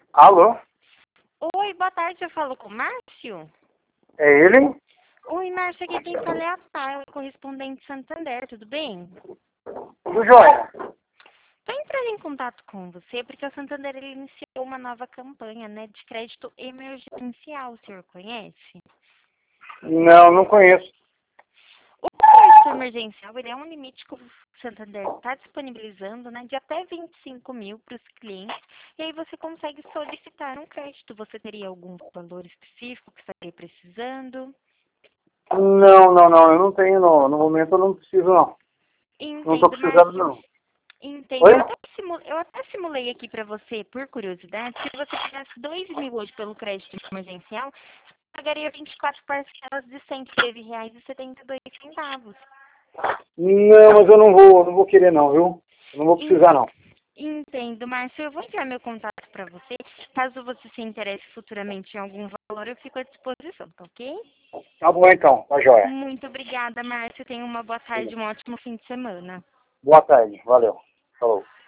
Alô? Oi, boa tarde, eu falo com o Márcio? É ele? Oi, Márcio, aqui quem fala é a Tayla, correspondente Santander, tudo bem? Tudo jóia. Estou entrando em contato com você porque o Santander ele iniciou uma nova campanha, né, de crédito emergencial, o senhor conhece? Não, não conheço. O crédito emergencial ele é um limite que o Santander está disponibilizando, né, de até 25 mil para os clientes, e aí você consegue solicitar um crédito. Você teria algum valor específico que estaria precisando? Não, eu não tenho, não. No momento eu não preciso, não. Não estou Entendo, precisando, Márcio. não. Entendo. Oi? Eu até simulei aqui para você, por curiosidade, se você tivesse 2 mil hoje pelo crédito emergencial, pagaria 24 parcelas de R$ 113,72. Não, mas eu não vou querer, não, viu? Eu não vou En- precisar, não. Entendo, Márcio. Eu vou enviar meu contato para você. Caso você se interesse futuramente em algum valor, eu fico à disposição, tá ok? Tá bom, então. Tá jóia. Muito obrigada, Márcio. Tenha uma boa tarde, um ótimo fim de semana. Boa tarde. Valeu. Falou.